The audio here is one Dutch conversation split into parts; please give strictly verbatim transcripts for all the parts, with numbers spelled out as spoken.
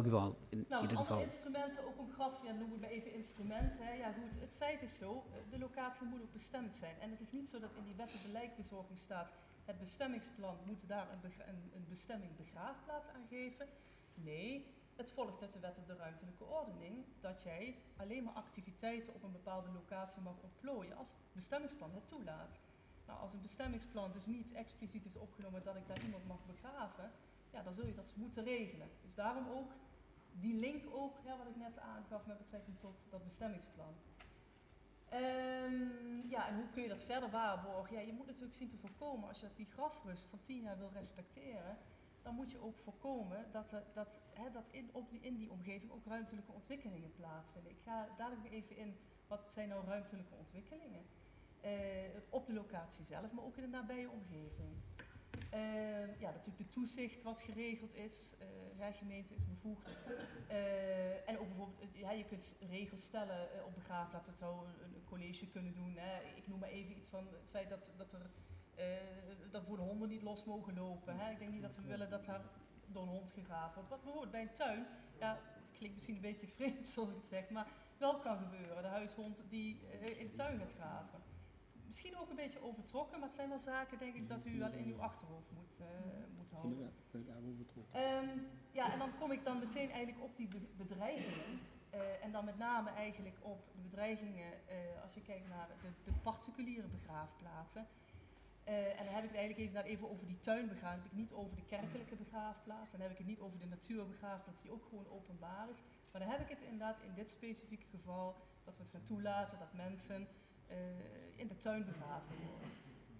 geval. In nou, ieder andere geval. instrumenten, ook om graf, ja, noem het maar even instrumenten. Hè. Ja goed, het feit is zo, de locatie moet ook bestemd zijn. En het is niet zo dat in die wet en beleidbezorging staat, het bestemmingsplan moet daar een, een, een bestemming begraafplaats aan geven. Nee, het volgt uit de wet op de ruimtelijke ordening dat jij alleen maar activiteiten op een bepaalde locatie mag ontplooien als het bestemmingsplan het toelaat. Nou, als een bestemmingsplan dus niet expliciet heeft opgenomen dat ik daar iemand mag begraven, ja, dan zul je dat moeten regelen. Dus daarom ook die link ook, ja, wat ik net aangaf met betrekking tot dat bestemmingsplan. Um, ja, en hoe kun je dat verder waarborgen? Ja, je moet natuurlijk zien te voorkomen, als je dat die grafrust van tien jaar wil respecteren, dan moet je ook voorkomen dat, uh, dat, hè, dat in, op die, in die omgeving ook ruimtelijke ontwikkelingen plaatsvinden. Ik ga dadelijk weer even in, wat zijn nou ruimtelijke ontwikkelingen? Uh, op de locatie zelf, maar ook in de nabije omgeving. Uh, ja, natuurlijk de toezicht wat geregeld is, uh, ja, gemeente is bevoegd. Uh, en ook bijvoorbeeld, uh, ja, je kunt regels stellen uh, op begraafplaatsen, dat zou een, een college kunnen doen. Hè. Ik noem maar even iets van het feit dat, dat er uh, dat voor de honden niet los mogen lopen. Hè. Ik denk niet dat we willen dat daar door een hond gegraven wordt. Wat bijvoorbeeld bij een tuin, ja, het klinkt misschien een beetje vreemd zoals ik het zeg, maar wel kan gebeuren. De huishond die uh, in de tuin gaat graven. Misschien ook een beetje overtrokken, maar het zijn wel zaken, denk ik, dat u wel in uw achterhoofd moet, uh, moet houden. Um, ja, en dan kom ik dan meteen eigenlijk op die be- bedreigingen. Uh, en dan met name eigenlijk op de bedreigingen, uh, als je kijkt naar de, de particuliere begraafplaatsen. Uh, en dan heb ik het eigenlijk even, even over die tuinbegraaf, dan heb ik niet over de kerkelijke begraafplaats. Dan heb ik het niet over de natuurbegraafplaats, die ook gewoon openbaar is. Maar dan heb ik het inderdaad in dit specifieke geval, dat we het gaan toelaten dat mensen Uh, in de tuin begraven worden.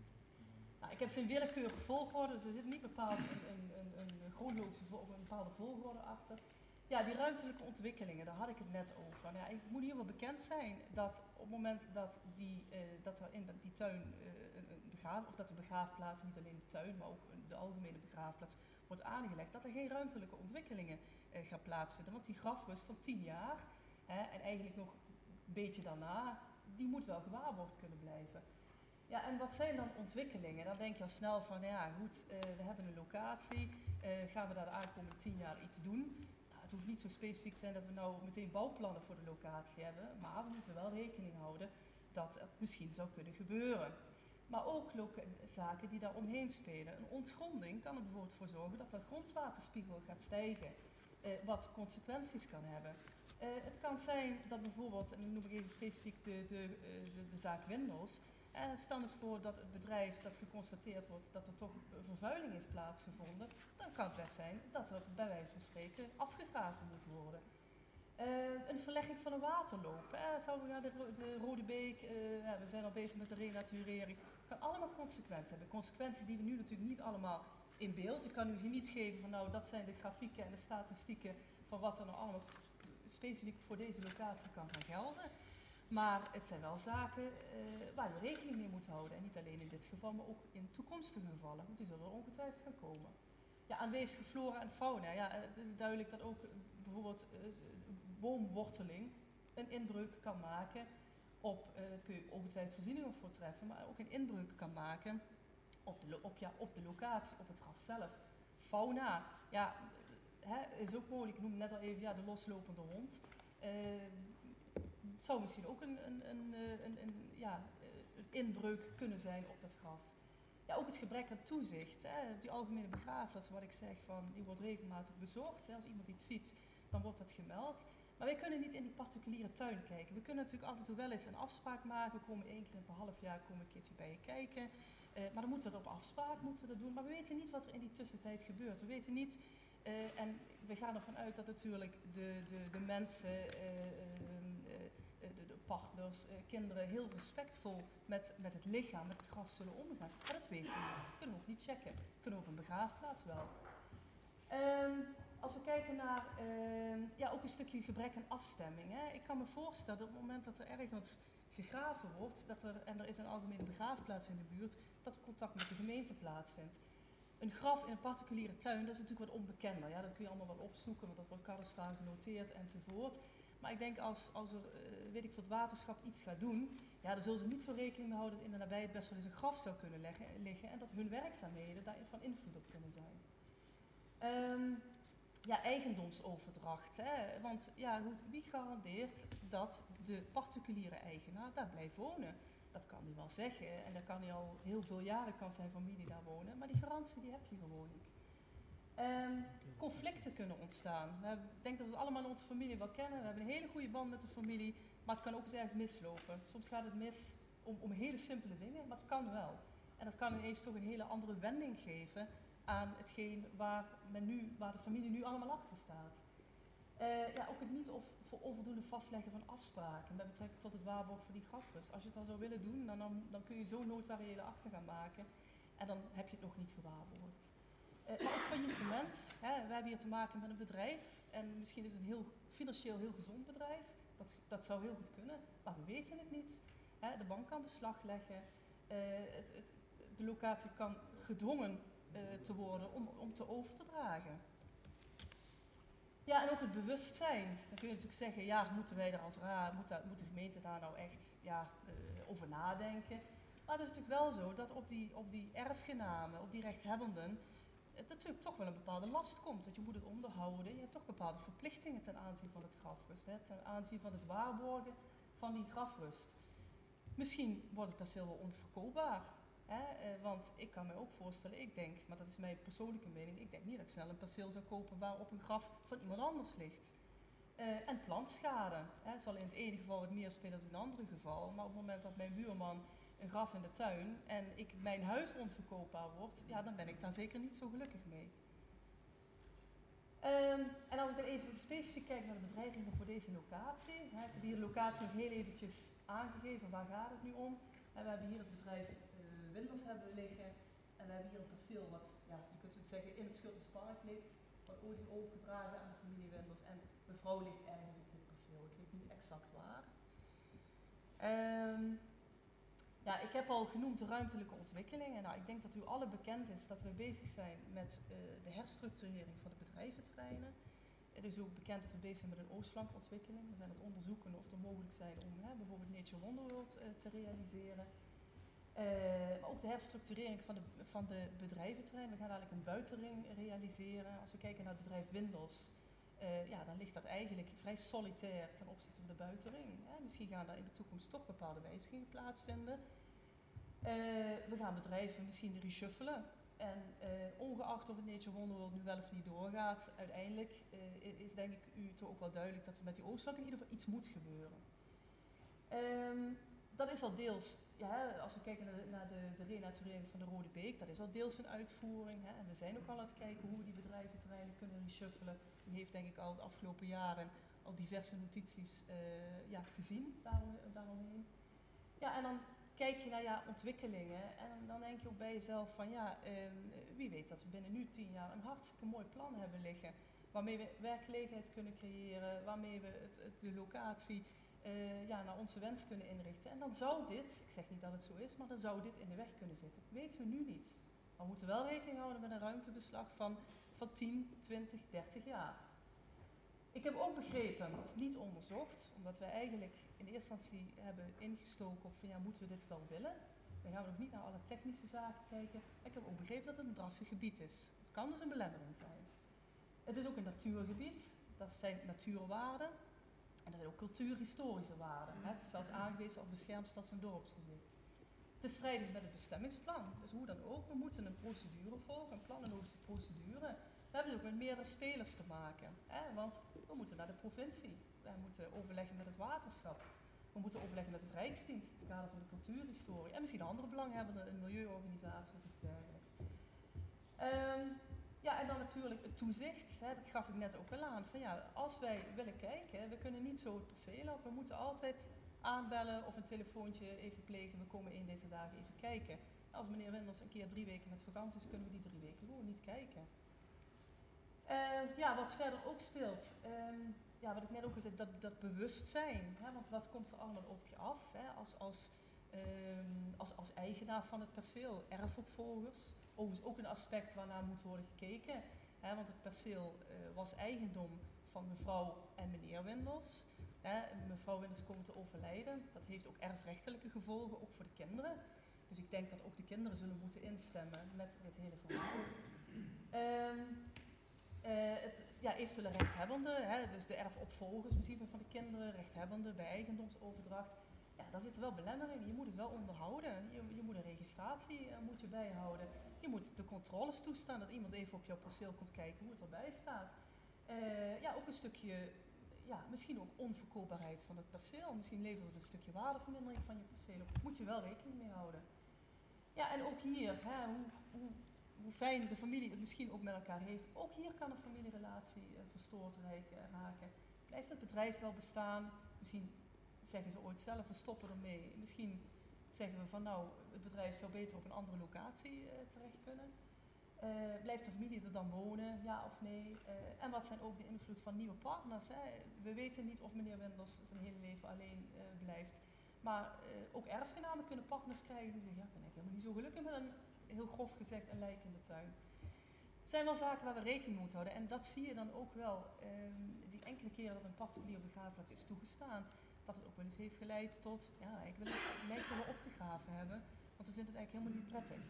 Nou, ik heb ze in willekeurige volgorde, dus er zit niet bepaald een, een, een, een chronologische of een bepaalde volgorde achter. Ja, die ruimtelijke ontwikkelingen, daar had ik het net over. Nou, ja, het moet hier wel bekend zijn dat op het moment dat, die, uh, dat er in die tuin uh, een, een begraaf, of dat de begraafplaats, niet alleen de tuin, maar ook de algemene begraafplaats, wordt aangelegd, dat er geen ruimtelijke ontwikkelingen uh, gaan plaatsvinden. Want die grafrust van tien jaar, hè, en eigenlijk nog een beetje daarna, die moet wel gewaarborgd kunnen blijven. Ja, en wat zijn dan ontwikkelingen? Dan denk je al snel van, ja goed, uh, we hebben een locatie, uh, gaan we daar de aankomende tien jaar iets doen? Nou, het hoeft niet zo specifiek te zijn dat we nou meteen bouwplannen voor de locatie hebben, maar we moeten wel rekening houden dat het misschien zou kunnen gebeuren. Maar ook loca- zaken die daar omheen spelen. Een ontgronding kan er bijvoorbeeld voor zorgen dat de grondwaterspiegel gaat stijgen, uh, wat consequenties kan hebben. Uh, het kan zijn dat bijvoorbeeld, en dan noem ik even specifiek de, de, uh, de, de zaak Windels. Uh, stel eens voor dat het bedrijf dat geconstateerd wordt dat er toch vervuiling heeft plaatsgevonden. Dan kan het best zijn dat er bij wijze van spreken afgegraven moet worden. Uh, een verlegging van een waterloop. Uh, zouden we naar de, de Rode Beek, uh, ja, we zijn al bezig met de renaturering. Kan allemaal consequenties hebben. Consequenties die we nu natuurlijk niet allemaal in beeld. Ik kan u niet geven van nou dat zijn de grafieken en de statistieken van wat er nou allemaal specifiek voor deze locatie kan gaan gelden. Maar het zijn wel zaken uh, waar je rekening mee moet houden. En niet alleen in dit geval, maar ook in toekomstige gevallen. Want die zullen er ongetwijfeld gaan komen. Ja, aanwezige flora en fauna. Ja, het is duidelijk dat ook uh, bijvoorbeeld uh, boomworteling een inbreuk kan maken op, uh, dat kun je ongetwijfeld voorzieningen voor treffen, maar ook een inbreuk kan maken op de, op, ja, op de locatie, op het graf zelf. Fauna, ja, He, is ook mogelijk, ik noem net al even ja, de loslopende hond. Uh, het zou misschien ook een, een, een, een, een, ja, een inbreuk kunnen zijn op dat graf. Ja, ook het gebrek aan toezicht. Hè. Die algemene begraafplaats, wat ik zeg, van, die wordt regelmatig bezorgd. Hè. Als iemand iets ziet, dan wordt dat gemeld. Maar wij kunnen niet in die particuliere tuin kijken. We kunnen natuurlijk af en toe wel eens een afspraak maken. We komen één keer in per half jaar komen een keertje bij je kijken. Uh, maar dan moeten we dat op afspraak moeten we dat doen. Maar we weten niet wat er in die tussentijd gebeurt. We weten niet... Uh, en we gaan ervan uit dat natuurlijk de, de, de mensen, uh, uh, uh, de, de partners, uh, kinderen heel respectvol met, met het lichaam, met het graf zullen omgaan. Maar dat weten we niet. Dat kunnen we ook niet checken. Dat kunnen we op een begraafplaats wel. Um, als we kijken naar uh, ja, ook een stukje gebrek aan afstemming. Hè. Ik kan me voorstellen dat op het moment dat er ergens gegraven wordt, dat er, en er is een algemene begraafplaats in de buurt, dat er contact met de gemeente plaatsvindt. Een graf in een particuliere tuin, dat is natuurlijk wat onbekender. Ja, dat kun je allemaal wel opzoeken, want dat wordt kadastraal genoteerd enzovoort. Maar ik denk als, als er, uh, weet ik veel, het waterschap iets gaat doen, ja, dan zullen ze niet zo rekening mee houden dat in de nabijheid best wel eens een graf zou kunnen leggen, liggen en dat hun werkzaamheden daarvan invloed op kunnen zijn. Um, ja, eigendomsoverdracht. Hè? Want ja, goed, wie garandeert dat de particuliere eigenaar daar blijft wonen? Dat kan hij wel zeggen en dat kan hij al heel veel jaren, kan zijn familie daar wonen, maar die garantie die heb je gewoon niet. Um, conflicten kunnen ontstaan. We hebben, ik denk dat we het allemaal in onze familie wel kennen. We hebben een hele goede band met de familie, maar het kan ook eens ergens mislopen. Soms gaat het mis om, om hele simpele dingen, maar het kan wel. En dat kan ineens toch een hele andere wending geven aan hetgeen waar, men nu, waar de familie nu allemaal achter staat. Uh, ja, ook het niet of, voor onvoldoende vastleggen van afspraken met betrekking tot het waarborgen voor die grafrust. Als je het dan zou willen doen, dan, dan, dan kun je zo'n notariële akte gaan maken en dan heb je het nog niet gewaarborgd. Uh, maar ook faillissement. Hè. We hebben hier te maken met een bedrijf en misschien is het een heel, financieel heel gezond bedrijf. Dat, dat zou heel goed kunnen, maar we weten het niet. Hè. De bank kan beslag leggen. Uh, het, het, de locatie kan gedwongen uh, te worden om, om te over te dragen. Ja, en ook het bewustzijn. Dan kun je natuurlijk zeggen, ja, moeten wij er als raad, moet, dat, moet de gemeente daar nou echt ja, uh, over nadenken? Maar het is natuurlijk wel zo dat op die, op die erfgenamen, op die rechthebbenden, het natuurlijk toch wel een bepaalde last komt. Dat je moet het onderhouden. Je hebt toch bepaalde verplichtingen ten aanzien van het grafrust. Hè, ten aanzien van het waarborgen van die grafrust. Misschien wordt het perceel wel onverkoopbaar. Hè, eh, want ik kan me ook voorstellen, ik denk, maar dat is mijn persoonlijke mening, ik denk niet dat ik snel een perceel zou kopen waarop een graf van iemand anders ligt. Uh, en plantschade. Hè, zal in het ene geval wat meer spelen dan in het andere geval. Maar op het moment dat mijn buurman een graf in de tuin en ik, mijn huis onverkoopbaar wordt, ja, dan ben ik daar zeker niet zo gelukkig mee. Um, en als ik dan even specifiek kijk naar de bedreigingen voor deze locatie, hè, ik heb hier de locatie nog heel eventjes aangegeven, waar gaat het nu om? En we hebben hier het bedrijf uh, Windels hebben liggen en we hebben hier een perceel wat, ja, je kunt zo zeggen, in het Schutterspark ligt, wat ooit is overgedragen aan de familie Windels en mevrouw ligt ergens op dit perceel, ik weet niet exact waar. Um, Ja, ik heb al genoemd de ruimtelijke ontwikkelingen. Nou, ik denk dat u allen bekend is dat we bezig zijn met uh, de herstructurering van de bedrijventerreinen. Het is ook bekend dat we bezig zijn met een oostflankontwikkeling. We zijn aan het onderzoeken of het mogelijk zijn om hè, bijvoorbeeld Nature Wonderworld uh, te realiseren. Uh, maar ook de herstructurering van de, van de bedrijventerreinen. We gaan eigenlijk een buitenring realiseren. Als we kijken naar het bedrijf Windels, uh, ja, dan ligt dat eigenlijk vrij solitair ten opzichte van de buitenring. Hè. Misschien gaan daar in de toekomst toch bepaalde wijzigingen plaatsvinden. Uh, we gaan bedrijven misschien reshuffelen. En uh, ongeacht of het Nature Wonderworld nu wel of niet doorgaat, uiteindelijk uh, is denk ik u toch ook wel duidelijk dat er met die oostflank in ieder geval iets moet gebeuren. Um, dat is al deels, ja, als we kijken naar de, naar de, de renaturering van de Rode Beek, dat is al deels een uitvoering. Hè, en we zijn ook al aan het kijken hoe we die bedrijventerreinen kunnen reshuffelen. U heeft denk ik al de afgelopen jaren al diverse notities uh, ja, gezien daarom, daaromheen. Ja, en dan kijk je naar ja, ontwikkelingen en dan denk je ook bij jezelf van ja, uh, wie weet dat we binnen nu tien jaar een hartstikke mooi plan hebben liggen. Waarmee we werkgelegenheid kunnen creëren, waarmee we het, het, de locatie uh, ja, naar onze wens kunnen inrichten. En dan zou dit, ik zeg niet dat het zo is, maar dan zou dit in de weg kunnen zitten. Dat weten we nu niet. Maar we moeten wel rekening houden met een ruimtebeslag van, van tien, twintig, dertig jaar. Ik heb ook begrepen, het is niet onderzocht, omdat wij eigenlijk in eerste instantie hebben ingestoken op van ja, moeten we dit wel willen? Dan gaan we nog niet naar alle technische zaken kijken. Ik heb ook begrepen dat het een drassig gebied is. Het kan dus een belemmering zijn. Het is ook een natuurgebied, dat zijn natuurwaarden en dat zijn ook cultuurhistorische waarden. Hè. Het is zelfs aangewezen als beschermd stads- en dorpsgezicht. Het is strijdig met het bestemmingsplan, dus hoe dan ook, we moeten een procedure volgen, een planologische procedure. We hebben ook met meerdere spelers te maken, hè, want we moeten naar de provincie, we moeten overleggen met het waterschap, we moeten overleggen met het Rijksdienst, in het kader van de cultuurhistorie en misschien andere belanghebbenden, een milieuorganisatie of iets dergelijks. Um, ja, en dan natuurlijk het toezicht, hè, dat gaf ik net ook al aan, van ja, als wij willen kijken, we kunnen niet zo het perceel op, we moeten altijd aanbellen of een telefoontje even plegen, we komen in deze dagen even kijken. Als meneer Windels een keer drie weken met vakantie is, kunnen we die drie weken gewoon niet kijken. Uh, ja, wat verder ook speelt, um, ja, wat ik net ook al zei, dat, dat bewustzijn. Hè, want wat komt er allemaal op je af hè, als, als, um, als, als eigenaar van het perceel, erfopvolgers. Overigens ook een aspect waarnaar moet worden gekeken. Hè, want het perceel uh, was eigendom van mevrouw en meneer Windels. Hè, mevrouw Windels komt te overlijden. Dat heeft ook erfrechtelijke gevolgen, ook voor de kinderen. Dus ik denk dat ook de kinderen zullen moeten instemmen met dit hele verhaal. Um, Uh, het, ja, eventuele rechthebbenden, hè, dus de erfopvolgers misschien van de kinderen, rechthebbenden bij eigendomsoverdracht. Ja, daar zitten wel belemmeringen. Je moet het wel onderhouden. Je, je moet een registratie uh, moet je bijhouden. Je moet de controles toestaan dat iemand even op jouw perceel komt kijken hoe het erbij staat. Uh, ja, ook een stukje, ja, misschien ook onverkoopbaarheid van het perceel. Misschien levert het een stukje waardevermindering van je perceel op. Moet je wel rekening mee houden. Ja, en ook hier, hè, hoe, hoe, hoe fijn de familie het misschien ook met elkaar heeft. Ook hier kan een familierelatie uh, verstoord raken. Blijft het bedrijf wel bestaan? Misschien zeggen ze ooit zelf, we stoppen ermee. Misschien zeggen we van nou, het bedrijf zou beter op een andere locatie uh, terecht kunnen. Uh, blijft de familie er dan wonen, ja of nee? Uh, en wat zijn ook de invloed van nieuwe partners? Hè? We weten niet of meneer Wenders zijn hele leven alleen uh, blijft. Maar uh, ook erfgenamen kunnen partners krijgen die zeggen, ja, ik ben helemaal niet zo gelukkig met een, heel grof gezegd, een lijk in de tuin. Het zijn wel zaken waar we rekening mee moeten houden. En dat zie je dan ook wel, um, die enkele keren dat een particulier begraafplaats is toegestaan, dat het ook wel eens heeft geleid tot, ja, ik wil het lijk toch wel opgegraven hebben, want we vinden het eigenlijk helemaal niet prettig.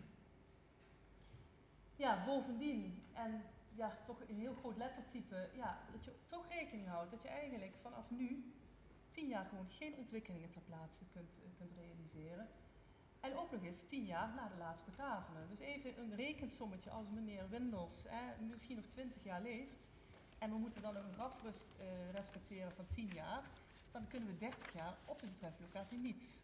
Ja, bovendien, en ja, toch een heel groot lettertype, ja, dat je toch rekening houdt dat je eigenlijk vanaf nu tien jaar gewoon geen ontwikkelingen ter plaatse kunt, uh, kunt realiseren. En ook nog eens tien jaar na de laatst begravene. Dus even een rekensommetje als meneer Wenders eh, misschien nog twintig jaar leeft en we moeten dan nog een grafrust uh, respecteren van tien jaar, dan kunnen we dertig jaar op de betreffende locatie niet.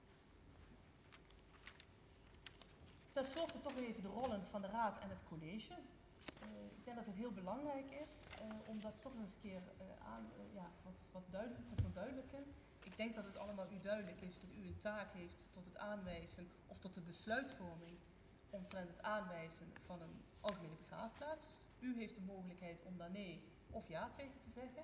Ten slotte toch weer even de rollen van de raad en het college. Uh, ik denk dat het heel belangrijk is uh, om dat toch nog eens een keer uh, aan, uh, ja, wat, wat duidelijk te verduidelijken. Ik denk dat het allemaal u duidelijk is dat u een taak heeft tot het aanwijzen of tot de besluitvorming omtrent het aanwijzen van een algemene begraafplaats. U heeft de mogelijkheid om daar nee of ja tegen te zeggen.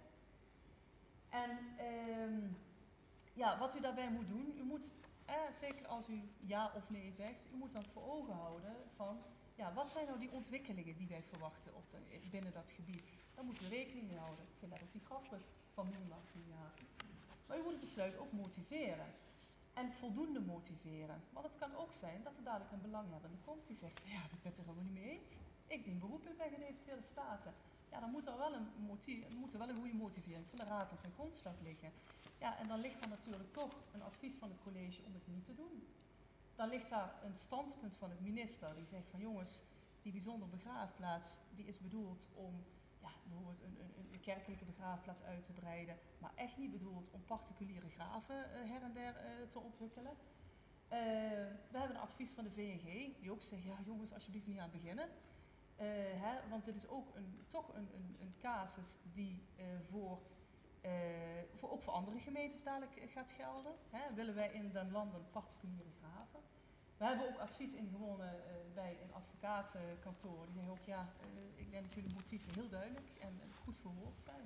En um, ja, wat u daarbij moet doen, u moet, eh, zeker als u ja of nee zegt, u moet dan voor ogen houden van, ja, wat zijn nou die ontwikkelingen die wij verwachten op de, binnen dat gebied. Daar moeten we rekening mee houden, gelet op die grafrust van minimaal tien jaar. Maar u moet het besluit ook motiveren. En voldoende motiveren. Want het kan ook zijn dat er dadelijk een belanghebbende komt die zegt, ja, ik ben het er helemaal niet mee eens. Ik dien beroep in bij gedeputeerde staten. Ja, dan moet er wel een, motief, moet er wel een goede motivering van de raad aan ten grondslag liggen. Ja, en dan ligt er natuurlijk toch een advies van het college om het niet te doen. Dan ligt daar een standpunt van het minister die zegt van jongens, die bijzondere begraafplaats die is bedoeld om ja, bijvoorbeeld een, een, een kerkelijke begraafplaats uit te breiden, maar echt niet bedoeld om particuliere graven uh, her en der uh, te ontwikkelen. Uh, we hebben een advies van de V N G die ook zegt, ja jongens, alsjeblieft niet aan beginnen. Uh, hè, want dit is ook een, toch een, een, een casus die uh, voor, uh, voor, ook voor andere gemeentes dadelijk gaat gelden. Hè. Willen wij in den landen particuliere graven? We hebben ook advies ingewonnen uh, bij een advocatenkantoor. Die zeggen ook, ja, uh, ik denk dat jullie motieven heel duidelijk en, en goed verwoord zijn.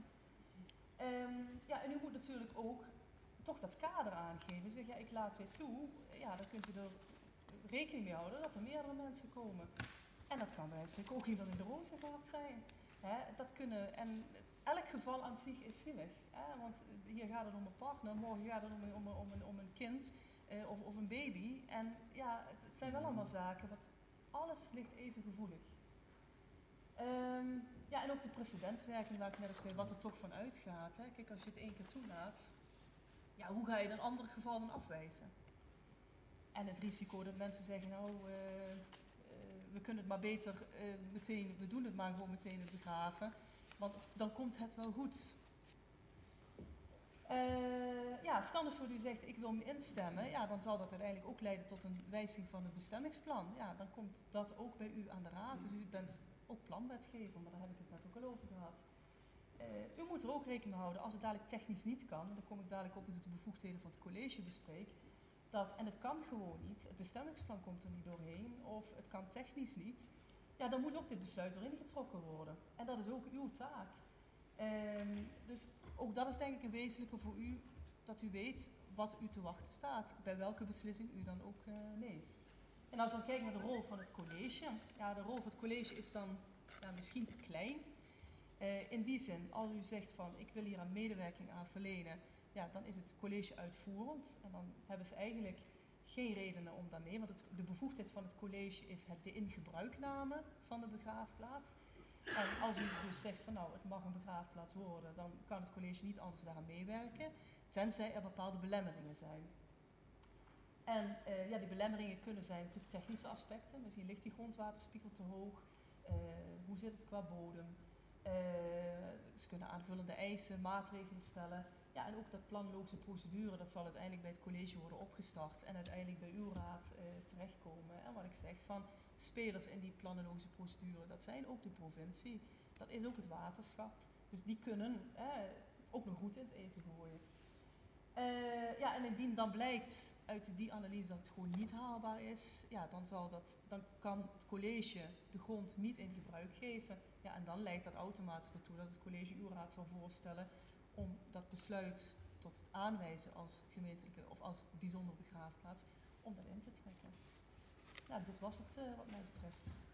Um, ja, en u moet natuurlijk ook toch dat kader aangeven. Zeg, ja, ik laat dit toe. Ja, dan kunt u er rekening mee houden dat er meerdere mensen komen. En dat kan bij wijze van spreken ook iemand in de rozengaard zijn. Hè, dat kunnen, en elk geval aan zich is zielig. Hè, want hier gaat het om een partner, morgen gaat het om een, om een, om een, om een kind. Uh, of, of een baby. En ja, het, het zijn wel allemaal zaken, wat alles ligt even gevoelig. Um, ja, en ook de precedentwerking waar ik net op zei, wat er toch van uitgaat. Hè. Kijk, als je het één keer toelaat, ja, hoe ga je dan andere gevallen afwijzen? En het risico dat mensen zeggen, nou, uh, uh, we kunnen het maar beter uh, meteen, we doen het maar gewoon meteen het begraven, want dan komt het wel goed. Uh, ja, stel dus voor u zegt ik wil me instemmen, ja, dan zal dat uiteindelijk ook leiden tot een wijziging van het bestemmingsplan. Ja, dan komt dat ook bij u aan de raad, dus u bent ook planwetgever, maar daar heb ik het net ook al over gehad. Uh, u moet er ook rekening mee houden als het dadelijk technisch niet kan, en dan kom ik dadelijk ook met de bevoegdheden van het college bespreek, dat, en het kan gewoon niet, het bestemmingsplan komt er niet doorheen, of het kan technisch niet, ja, dan moet ook dit besluit erin getrokken worden. En dat is ook uw taak. Um, dus ook dat is denk ik een wezenlijke voor u, dat u weet wat u te wachten staat, bij welke beslissing u dan ook uh, neemt. En als we dan kijken naar de rol van het college, ja, de rol van het college is dan ja, misschien klein. Uh, in die zin, als u zegt van ik wil hier aan medewerking aan verlenen, ja, dan is het college uitvoerend en dan hebben ze eigenlijk geen redenen om daarmee, want het, de bevoegdheid van het college is het de ingebruikname van de begraafplaats. En als u dus zegt van nou, het mag een begraafplaats worden, dan kan het college niet anders daaraan meewerken, tenzij er bepaalde belemmeringen zijn. En uh, ja, die belemmeringen kunnen zijn natuurlijk technische aspecten. Misschien ligt die grondwaterspiegel te hoog. Uh, hoe zit het qua bodem? Uh, ze kunnen aanvullende eisen, maatregelen stellen. Ja, en ook dat planologische procedure, dat zal uiteindelijk bij het college worden opgestart en uiteindelijk bij uw raad uh, terechtkomen. En wat ik zeg van spelers in die planologische procedure, dat zijn ook de provincie, dat is ook het waterschap. Dus die kunnen eh, ook nog goed in het eten gooien. Uh, ja, en indien dan blijkt uit die analyse dat het gewoon niet haalbaar is, ja, dan, zal dat, dan kan het college de grond niet in gebruik geven. Ja, en dan leidt dat automatisch ertoe dat het college uw raad zal voorstellen om dat besluit tot het aanwijzen als gemeentelijke of als bijzondere begraafplaats, om dat in te trekken. Nou, dit was het uh, wat mij betreft.